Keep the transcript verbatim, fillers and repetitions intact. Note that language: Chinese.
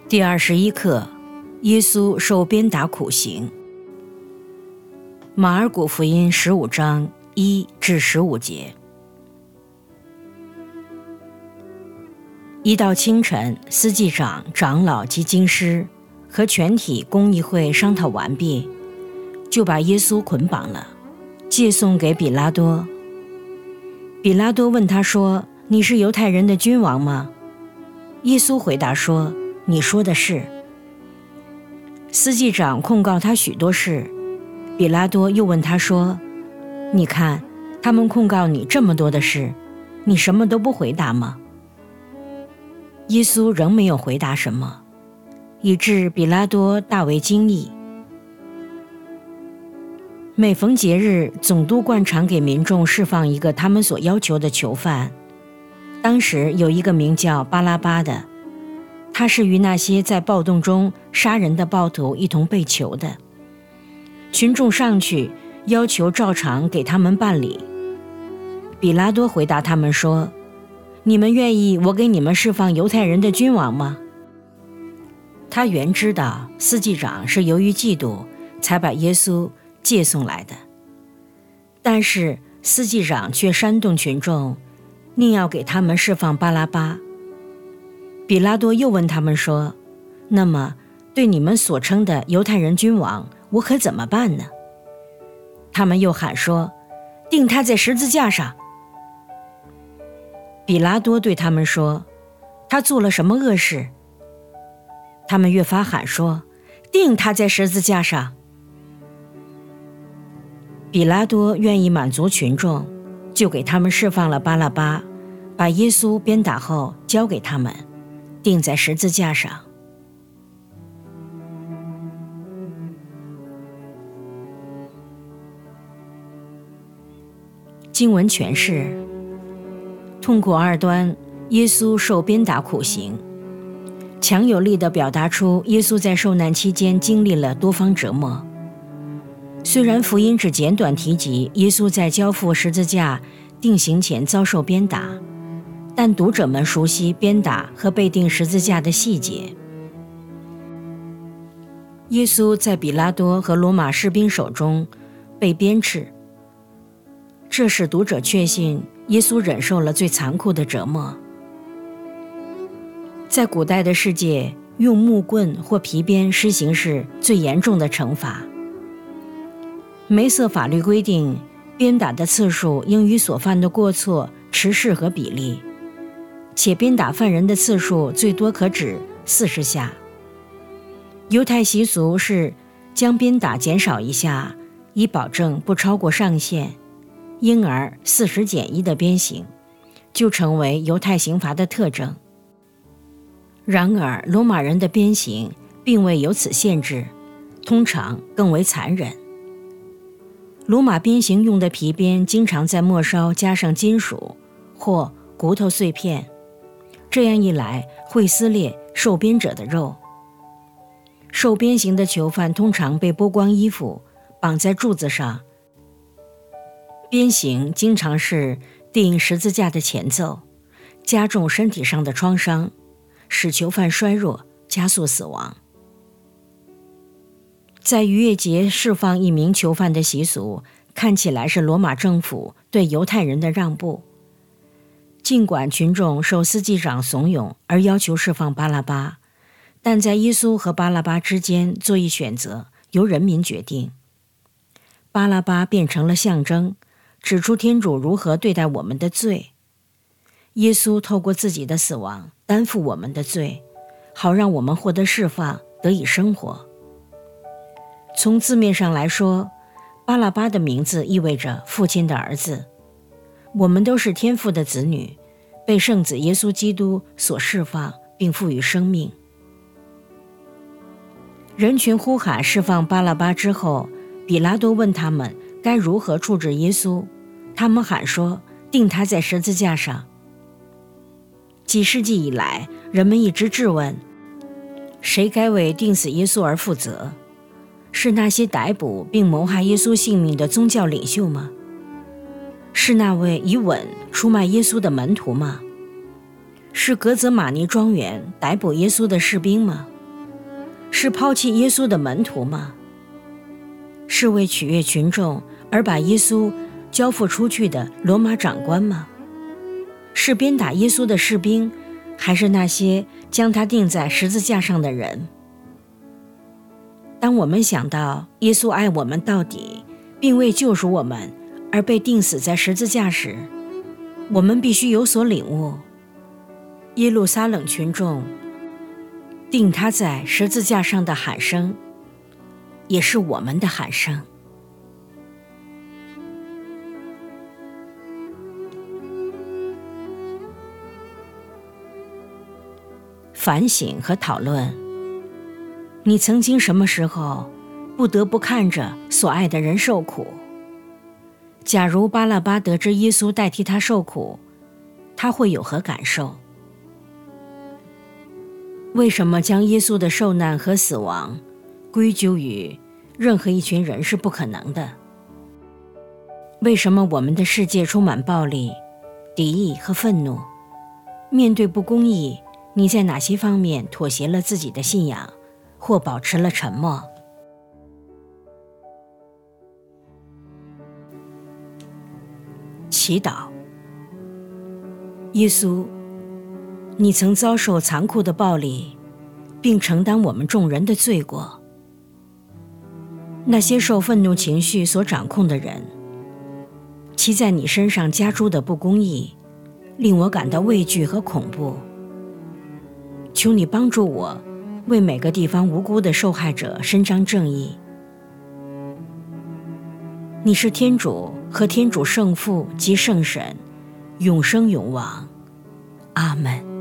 第二十一课，耶稣受鞭打苦刑。马尔谷福音十五章一至十五节。一到清晨，司祭长、长老及经师和全体公议会商讨完毕，就把耶稣捆绑了，借送给比拉多。比拉多问他说：“你是犹太人的君王吗？”耶稣回答说：“你说的是。”司祭长控告他许多事，比拉多又问他说：“你看，他们控告你这么多的事，你什么都不回答吗？”耶稣仍没有回答什么，以致比拉多大为惊异。每逢节日，总督惯常给民众释放一个他们所要求的囚犯。当时有一个名叫巴拉巴的，他是与那些在暴动中杀人的暴徒一同被囚的。群众上去要求照常给他们办理。比拉多回答他们说：“你们愿意我给你们释放犹太人的君王吗？”他原知道司祭长是由于嫉妒才把耶稣借送来的，但是司祭长却煽动群众，宁要给他们释放巴拉巴。比拉多又问他们说：“那么对你们所称的犹太人君王，我可怎么办呢？”他们又喊说：“钉他在十字架上。”比拉多对他们说：“他做了什么恶事？”他们越发喊说：“钉他在十字架上。”比拉多愿意满足群众，就给他们释放了巴拉巴，把耶稣鞭打后交给他们，钉在十字架上。经文诠释：痛苦二端，耶稣受鞭打苦刑，强有力地表达出耶稣在受难期间经历了多方折磨。虽然福音只简短提及耶稣在交付十字架定刑前遭受鞭打，但读者们熟悉鞭打和被钉十字架的细节。耶稣在比拉多和罗马士兵手中被鞭笞，这使读者确信耶稣忍受了最残酷的折磨。在古代的世界，用木棍或皮鞭施行是最严重的惩罚。梅瑟法律规定，鞭打的次数应与所犯的过错持适和比例，且鞭打犯人的次数最多可止四十下。犹太习俗是将鞭打减少一下，以保证不超过上限，因而四十减一的鞭刑就成为犹太刑罚的特征。然而罗马人的鞭刑并未有此限制，通常更为残忍。罗马鞭刑用的皮鞭经常在末梢加上金属或骨头碎片，这样一来会撕裂受鞭者的肉。受鞭刑的囚犯通常被剥光衣服，绑在柱子上。鞭刑经常是钉十字架的前奏，加重身体上的创伤，使囚犯衰弱，加速死亡。在逾越节释放一名囚犯的习俗，看起来是罗马政府对犹太人的让步。尽管群众受司祭长怂恿而要求释放巴拉巴，但在耶稣和巴拉巴之间做一选择，由人民决定。巴拉巴变成了象征，指出天主如何对待我们的罪。耶稣透过自己的死亡担负我们的罪，好让我们获得释放，得以生活。从字面上来说，巴拉巴的名字意味着父亲的儿子。我们都是天父的子女，被圣子耶稣基督所释放并赋予生命。人群呼喊释放巴拉巴之后，比拉多问他们该如何处置耶稣，他们喊说：“钉他在十字架上。”几世纪以来，人们一直质问：谁该为钉死耶稣而负责？是那些逮捕并谋害耶稣性命的宗教领袖吗？是那位以吻出卖耶稣的门徒吗？是格泽马尼庄园逮捕耶稣的士兵吗？ 是抛弃耶稣的门徒吗？是为取悦群众而把耶稣交付出去的罗马长官吗？是鞭打耶稣的士兵，还是那些将他钉在十字架上的人？当我们想到耶稣爱我们到底，并为救赎我们而被钉死在十字架时，我们必须有所领悟。耶路撒冷群众钉他在十字架上的喊声，也是我们的喊声。反省和讨论，你曾经什么时候不得不看着所爱的人受苦？假如巴拉巴得知耶稣代替他受苦，他会有何感受？为什么将耶稣的受难和死亡归咎于任何一群人是不可能的？为什么我们的世界充满暴力、敌意和愤怒？面对不公义，你在哪些方面妥协了自己的信仰，或保持了沉默？祈祷。耶稣，你曾遭受残酷的暴力，并承担我们众人的罪过。那些受愤怒情绪所掌控的人，其在你身上加诸的不公义，令我感到畏惧和恐怖。求你帮助我，为每个地方无辜的受害者伸张正义。你是天主和天主圣父及圣神，永生永王。阿们。